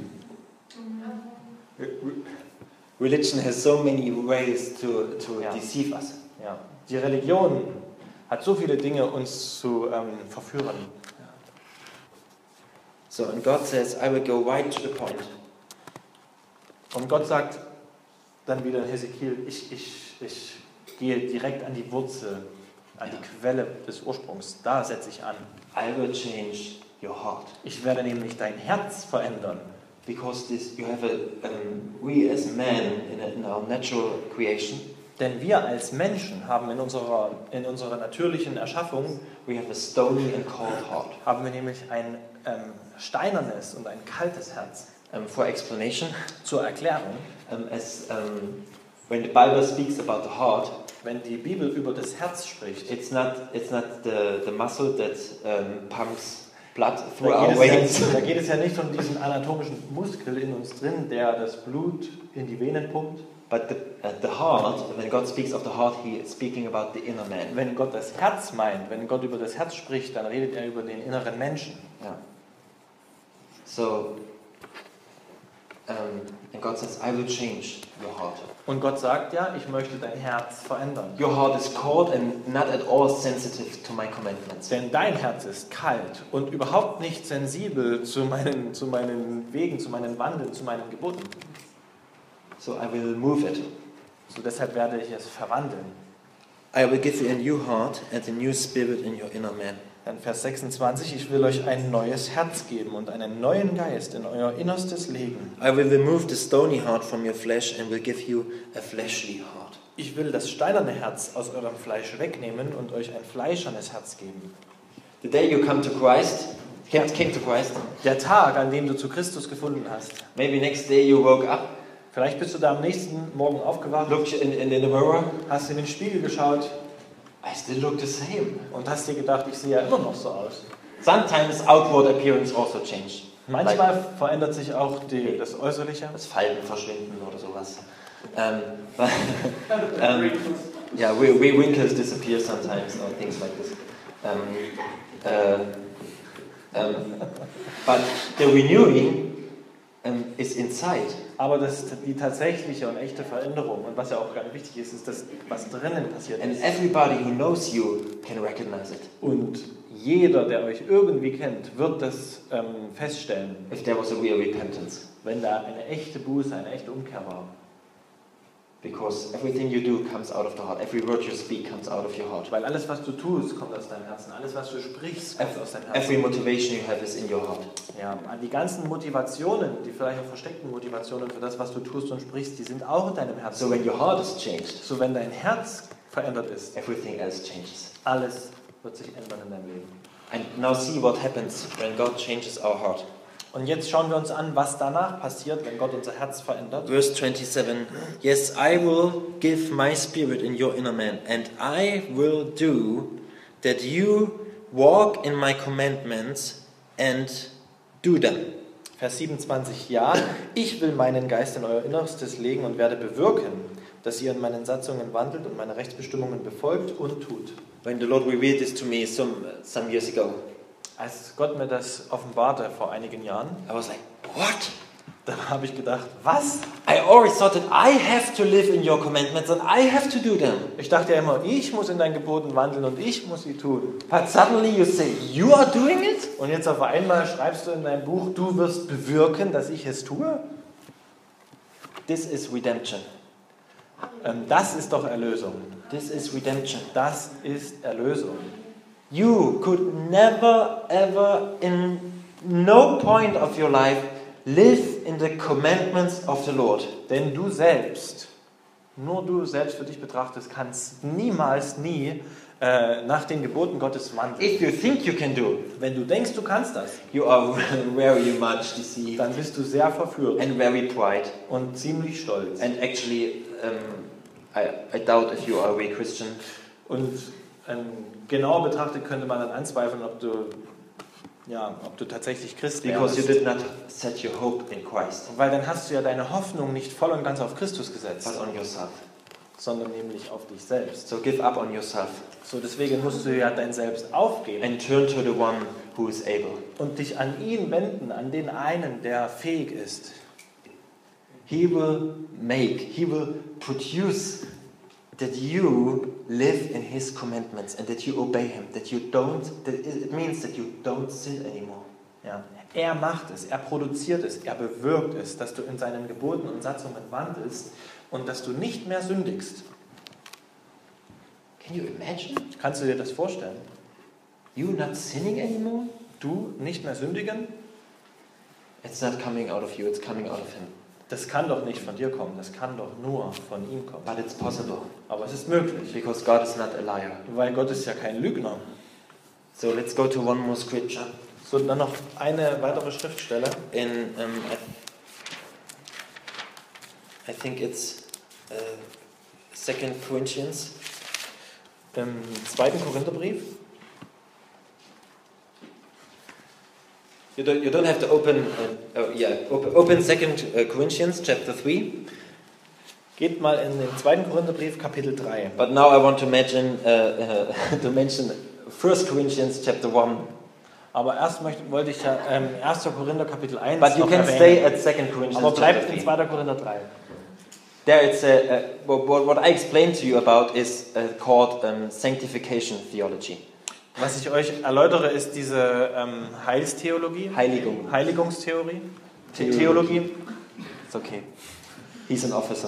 Religion has so many ways to Yeah. deceive us. Ja. Die Religion hat so viele Dinge, uns zu verführen. So, and God says, I will go right to the point. Und Gott sagt dann wieder in Hesekiel, ich gehe direkt an die Wurzel, an die Quelle des Ursprungs. Da setze ich an. I will change your heart. Ich werde nämlich dein Herz verändern. Because you have we as men in our natural creation, Denn wir als Menschen haben in unserer natürlichen Erschaffung, we have a stony and cold heart. haben wir nämlich ein steinernes und ein kaltes Herz. For explanation, Zur Erklärung, when the Bible speaks about the heart, wenn die Bibel über das Herz spricht, it's not the muscle that pumps blood through da our veins. geht es ja nicht um diesen anatomischen Muskel in uns drin, der das Blut in die Venen pumpt. But the heart, when God speaks of the heart, He is speaking about the inner man. Wenn Gott das Herz meint, wenn Gott über das Herz spricht, dann redet er über den inneren Menschen. Yeah. So, and God says, I will change your heart. Und Gott sagt ja, ich möchte dein Herz verändern. Your heart is cold and not at all sensitive to my commandments. Denn dein Herz ist kalt und überhaupt nicht sensibel zu meinen Wegen, zu meinen Wandeln, zu meinen Geboten. So I will move it. So deshalb werde ich es verwandeln. I will give you a new heart and a new spirit in your inner man. Dann Vers 26, ich will euch ein neues Herz geben und einen neuen Geist in euer Innerstes legen. I will remove the stony heart from your flesh and will give you a fleshly heart. Ich will das steinerne Herz aus eurem Fleisch wegnehmen und euch ein fleischernes Herz geben. The day you came to Christ, Der Tag, an dem du zu Christus gefunden hast. maybe next day you woke up, Vielleicht bist du da am nächsten Morgen aufgewacht, looked in the mirror, hast in den Spiegel geschaut I still look the same. und hast dir gedacht, ich sehe ja immer noch so aus. Sometimes outward appearance also change. Manchmal verändert sich auch das Äußerliche. Das Falten verschwinden oder sowas. Yeah, wrinkles disappear sometimes or things like this. But the renewing is inside. Aber die tatsächliche und echte Veränderung, und was ja auch ganz wichtig ist, ist das, was drinnen passiert And ist. everybody who knows you can recognize it. Und jeder, der euch irgendwie kennt, wird das feststellen, If there was a real repentance. wenn da eine echte Buße, eine echte Umkehr war. Because everything you do comes out of the heart. Every word you speak comes out of your heart. Weil alles, was du tust, kommt aus deinem Herzen. Alles, was du sprichst, kommt aus deinem Every Herzen. motivation you have is in your heart. Ja, die ganzen Motivationen, die vielleicht auch versteckten Motivationen für das, was du tust und sprichst, die sind auch in deinem Herzen. So when your heart is changed, So, wenn dein Herz verändert ist, everything else changes. alles wird sich ändern in deinem Leben. And now see what happens when God changes our heart. Und jetzt schauen wir uns an, was danach passiert, wenn Gott unser Herz verändert. Verse 27, yes, I will give my spirit in your inner man, and I will do that you walk in my commandments and do them. Vers 27, ja, ich will meinen Geist in euer Innerstes legen und werde bewirken, dass ihr in meinen Satzungen wandelt und meine Rechtsbestimmungen befolgt und tut. When the Lord revealed this to me some years ago, Als Gott mir das offenbarte vor einigen Jahren, I was like, what? da habe ich gedacht, was? I always thought that I have to live in your commandments and I have to do them. Ich dachte ja immer, ich muss in deinen Geboten wandeln und ich muss sie tun. But suddenly you say, you are doing it? Und jetzt auf einmal schreibst du in deinem Buch, du wirst bewirken, dass ich es tue? This is redemption. Das ist doch Erlösung. This is redemption. Das ist Erlösung. You could never, ever, in no point of your life, live in the commandments of the Lord. Denn du selbst, nur du selbst für dich betrachtest, kannst niemals, nie nach den Geboten Gottes wandeln. If you think you can do, Wenn du denkst, du kannst das, you are very much deceived dann bist du sehr verführt and very pride. und ziemlich stolz. And actually, I doubt if you are a real Christian. Und genau betrachtet könnte man dann anzweifeln, ob du tatsächlich Christ Because you wärst. did not set your hope in Christ, Weil dann hast du ja deine Hoffnung nicht voll und ganz auf Christus gesetzt, but on yourself. sondern nämlich auf dich selbst. So give up on yourself So, deswegen musst du ja dein Selbst aufgeben and turn to the one who is able. und dich an ihn wenden, an den einen, der fähig ist. He will produce that you live in His commandments and that you obey Him, it means that you don't sin anymore. Ja. Er macht es, er produziert es, er bewirkt es, dass du in seinen Geboten und Satzungen wandelst und dass du nicht mehr sündigst. Can you imagine? Kannst du dir das vorstellen? You not sinning anymore? Du nicht mehr sündigen? It's not coming out of you, it's coming out of Him. Das kann doch nicht von dir kommen, das kann doch nur von ihm kommen. But it's possible, Aber es ist möglich, because God is not a liar. weil Gott ist ja kein Lügner. So let's go to one more scripture. So, dann noch eine weitere Schriftstelle. In, I think it's 2 Corinthians. Im 2. Korintherbrief. You don't have to open, open 2 Corinthians chapter 3. Geht mal in den 2. Korintherbrief, Kapitel 3. But now I want to mention 1 Corinthians chapter 1. Aber erst wollte ich ja 1. Korinther Kapitel 1 But you noch can erwähnen. stay at 2 Corinthians Aber chapter bleibt in 3. 2. Korinther 3. There it's what I explained to you about is called sanctification theology. Was ich euch erläutere, ist diese Heilstheologie. Heiligung. Heiligungstheorie. Theologie. It's okay. He's an officer.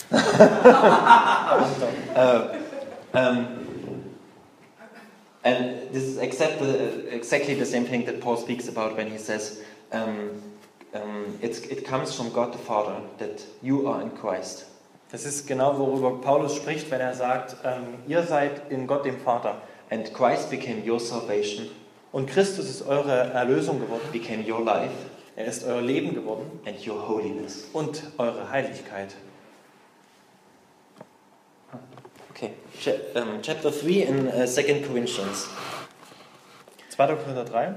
And this is exactly the same thing that Paul speaks about when he says, it comes from God the Father that you are in Christ. Das ist genau, worüber Paulus spricht, wenn er sagt, ihr seid in Gott dem Vater. And Christ became your salvation, Und Christus ist eure Erlösung geworden. became your life, Er ist euer Leben geworden and your holiness. und eure Heiligkeit. Okay, chapter 3 in 2 Corinthians. 2. Korinther 3.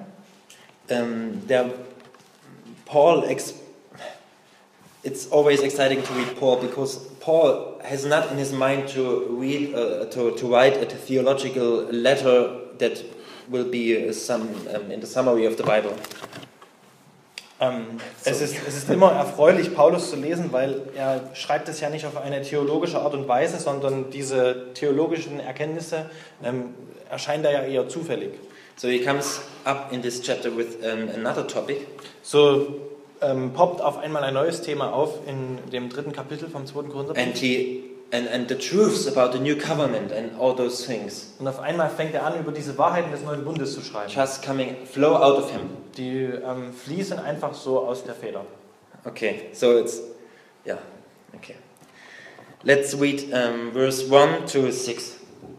It's always exciting to read Paul because Paul has not in his mind to read to write a theological letter that will be in the summary of the Bible. Es ist immer erfreulich, Paulus zu lesen, weil er schreibt es ja nicht auf eine theologische Art und Weise, sondern diese theologischen Erkenntnisse erscheinen da ja eher zufällig. So he comes up in this chapter with another topic. So poppt auf einmal ein neues Thema auf in dem 3. Kapitel vom 2. Korintherbrief. And the truths about the new covenant and all those things Und auf einmal fängt er an, über diese Wahrheiten des neuen Bundes zu schreiben. just flow out of him. Die fließen einfach so aus der Feder. Okay, so it's, yeah, okay. Let's read verse 1 to 6.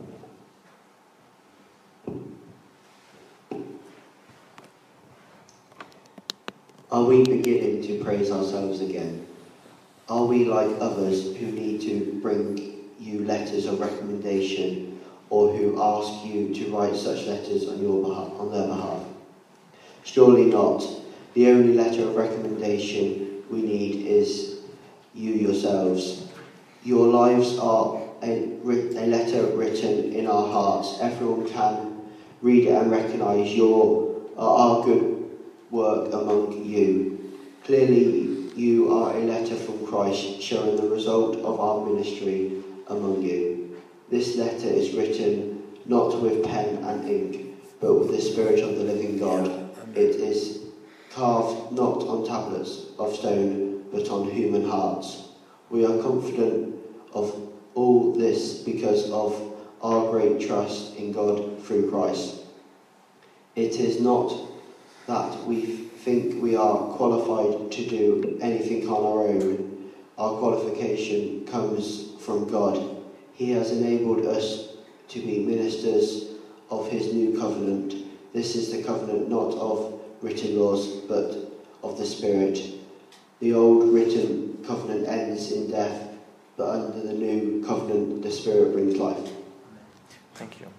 Are we beginning to praise ourselves again? Are we like others who need to bring you letters of recommendation, or who ask you to write such letters on their behalf? Surely not. The only letter of recommendation we need is you yourselves. Your lives are a letter written in our hearts. Everyone can read it and recognise our good work among you. Clearly, you are a letter from Christ, showing the result of our ministry among you. This letter is written not with pen and ink, but with the Spirit of the living God. It is carved not on tablets of stone, but on human hearts. We are confident of all this because of our great trust in God through Christ. It is not that we think we are qualified to do anything on our own. Our qualification comes from God. He has enabled us to be ministers of his new covenant. This is the covenant not of written laws, but of the Spirit. The old written covenant ends in death, but under the new covenant the Spirit brings life. Thank you.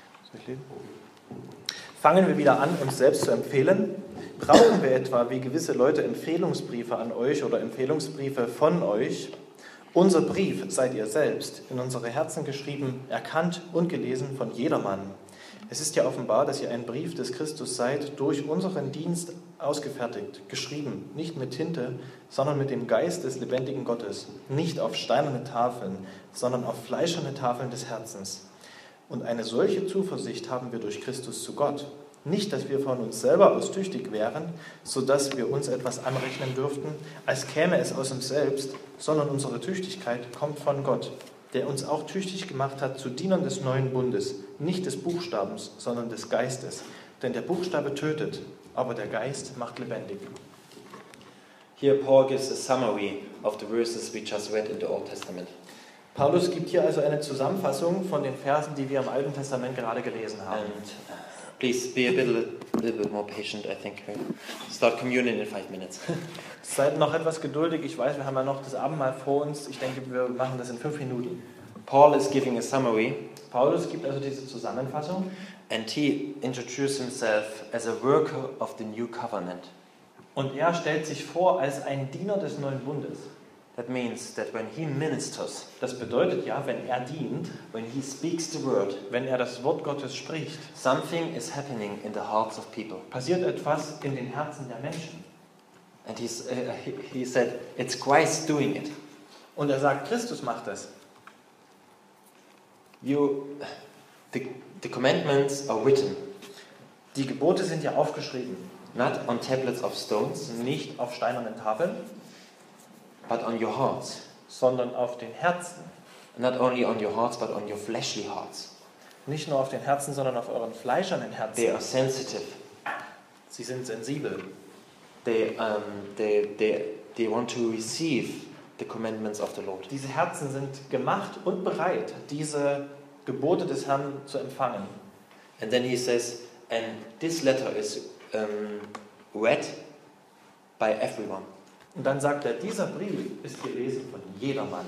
Fangen wir wieder an, uns selbst zu empfehlen. Brauchen wir etwa, wie gewisse Leute, Empfehlungsbriefe an euch oder Empfehlungsbriefe von euch? Unser Brief seid ihr selbst, in unsere Herzen geschrieben, erkannt und gelesen von jedermann. Es ist ja offenbar, dass ihr ein Brief des Christus seid, durch unseren Dienst ausgefertigt, geschrieben, nicht mit Tinte, sondern mit dem Geist des lebendigen Gottes, nicht auf steinerne Tafeln, sondern auf fleischerne Tafeln des Herzens. Und eine solche Zuversicht haben wir durch Christus zu Gott. Nicht, dass wir von uns selber aus tüchtig wären, sodass wir uns etwas anrechnen dürften, als käme es aus uns selbst, sondern unsere Tüchtigkeit kommt von Gott, der uns auch tüchtig gemacht hat zu Dienern des neuen Bundes, nicht des Buchstabens, sondern des Geistes. Denn der Buchstabe tötet, aber der Geist macht lebendig. Here Paul gives a summary of the verses we just read in the Old Testament. Paulus gibt hier also eine Zusammenfassung von den Versen, die wir im Alten Testament gerade gelesen haben. And please be a little bit more patient, I think. Start communion in 5 minutes. Seid noch etwas geduldig. Ich weiß, wir haben ja noch das Abendmahl vor uns. Ich denke, wir machen das in 5 Minuten. Paul is giving a summary. Paulus gibt also diese Zusammenfassung. And he introduced himself as a worker of the new covenant. Und er stellt sich vor als ein Diener des neuen Bundes. That means that when he ministers, Das bedeutet ja, wenn er dient, when he speaks the word, wenn er das Wort Gottes spricht, something is happening in the hearts of people. passiert etwas in den Herzen der Menschen. And he said, it's Christ doing it. Und er sagt, Christus macht es. The commandments are written, Die Gebote sind ja aufgeschrieben, not on tablets of stones, nicht auf steinernen Tafeln, but on your hearts. sondern auf den Herzen. Not only on your hearts, but on your fleshly hearts. Nicht nur auf den Herzen, sondern auf euren fleischernen Herzen. They are sensitive. Sie sind sensibel. They want to receive the commandments of the Lord. Diese Herzen sind gemacht und bereit, diese Gebote des Herrn zu empfangen. And then he says, and this letter is read by everyone. Und dann sagt er, dieser Brief ist gelesen von jedermann.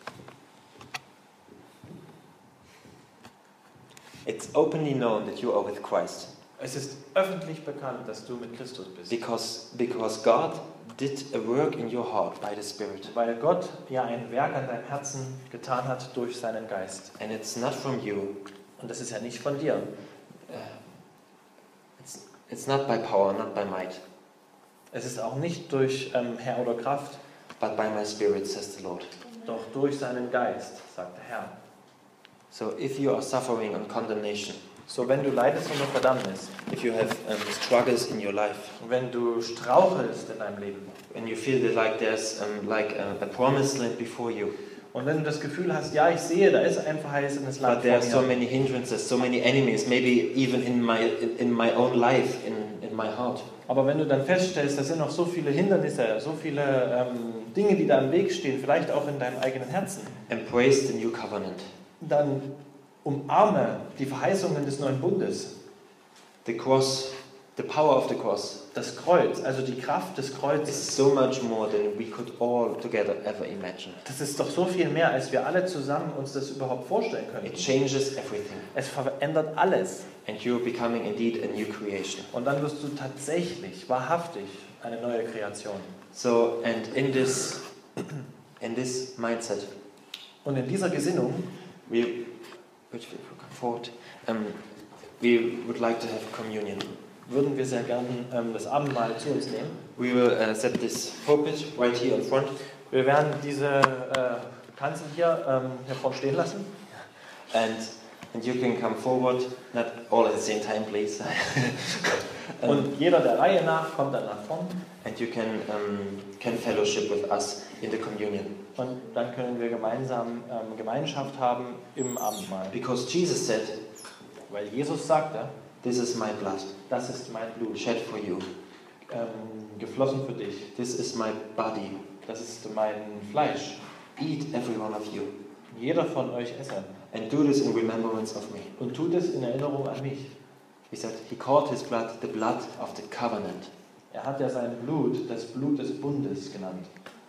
It's openly known that you are with Christ. Es ist öffentlich bekannt, dass du mit Christus bist. Because God did a work in your heart by the Spirit. Weil Gott ja ein Werk an deinem Herzen getan hat durch seinen Geist. And it's not from you. Und das ist ja nicht von dir. It's not by power, not by might. Es ist auch nicht durch Herr oder Kraft, but by my Spirit, says the Lord. doch durch seinen Geist, sagt der Herr. So if you are suffering on condemnation, So, wenn du leidest unter Verdammnis, if you have struggles in your life, wenn du strauchelst in deinem Leben and you feel that like there's a promised land before you, und wenn du das Gefühl hast, ja, ich sehe, da ist ein verheißenes Land but there are vor so mir, many hindrances, so many enemies, maybe even in my own life, in my heart, aber wenn du dann feststellst, da sind noch so viele Hindernisse, so viele Dinge, die da im Weg stehen, vielleicht auch in deinem eigenen Herzen, embrace the new covenant. dann umarme die Verheißungen des neuen Bundes. The cross, the power of the cross Das Kreuz, also die Kraft des is Kreuzes, so much more than we could all together ever imagine. das ist doch so viel mehr, als wir alle zusammen uns das überhaupt vorstellen It können. changes everything, Es verändert alles. and you're becoming indeed a new creation. Und dann wirst du tatsächlich, wahrhaftig eine neue Kreation. So, and in this mindset, Und in dieser Gesinnung we would like to have communion. würden wir sehr gern das Abendmahl zu uns nehmen. We will set this pulpit right here in front, Wir werden diese Kanzel hier vorne stehen lassen. and you can come forward, not all at the same time, please. Und jeder der Reihe nach kommt dann nach vorne. And you can fellowship with us in the communion, Und dann können wir gemeinsam Gemeinschaft haben im Abendmahl. because Jesus said, Weil Jesus sagte, "This is my blood, das ist mein Blut, shed for you. geflossen für dich. This is my body. Das ist mein Fleisch. Eat every one of you, Jeder von euch esse. and do this in remembrance of me." Und tut es in Erinnerung an mich. He said he called his blood the blood of the covenant. Er hat ja sein Blut das Blut des Bundes genannt.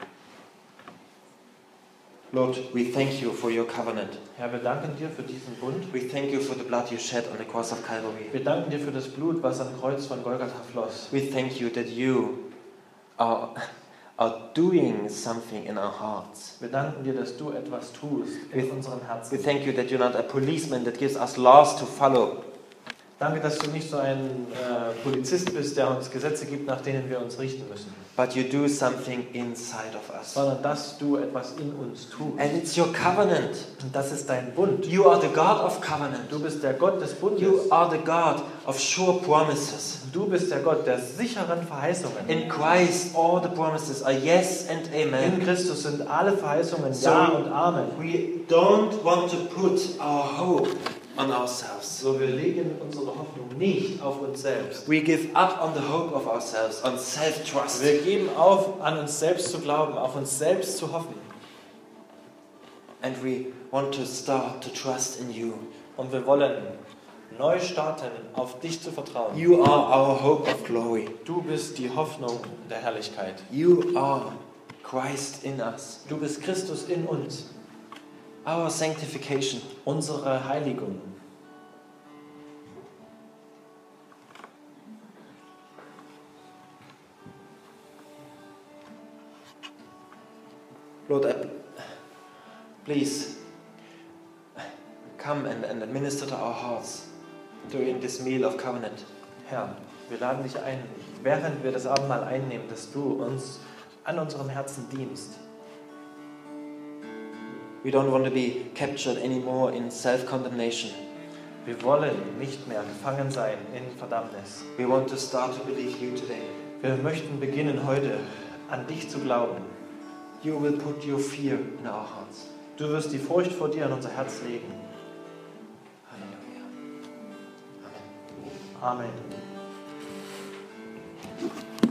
Lord, we thank you for your covenant. Herr, wir danken dir für diesen Bund. We thank you for the blood you shed on the cross of Calvary. Wir danken dir für das Blut, was am Kreuz von Golgatha floss. We thank you that you are doing something in our hearts. Wir danken dir, dass du etwas tust in unserem We Herzen. thank you that you're not a policeman that gives us laws to follow, Danke, dass du nicht so ein Polizist bist, der uns Gesetze gibt, nach denen wir uns richten müssen, but you do something inside of us. sondern dass du etwas in uns tust. And it's your covenant. Und das ist dein Bund. You are the God of covenant. Du bist der Gott des Bundes. You are the God of sure promises. Du bist der Gott der sicheren Verheißungen. In Christ, all the promises are yes and In amen. Christus sind alle Verheißungen So Ja und Amen. we don't want to put our hope on ourselves. So, wir legen unsere Hoffnung nicht auf uns selbst. We give up on the hope of ourselves, on self-trust. Wir geben auf, an uns selbst zu glauben, auf uns selbst zu hoffen. And we want to start to trust in you. Und wir wollen neu starten, auf dich zu vertrauen. You are our hope of glory. Du bist die Hoffnung der Herrlichkeit. You are Christ in us. Du bist Christus in uns. Our sanctification. Unsere Heiligung. Lord, please come and minister to our hearts during this meal of covenant. Herr, wir laden dich ein, während wir das Abendmahl einnehmen, dass du uns an unserem Herzen dienst. We don't want to be captured anymore in self-condemnation. Wir wollen nicht mehr gefangen sein in Verdammnis. We want to start to believe you today. Wir möchten beginnen heute an dich zu glauben. You will put your fear in our hearts. Du wirst die Furcht vor dir in unser Herz legen. Hallelujah. Amen. Amen.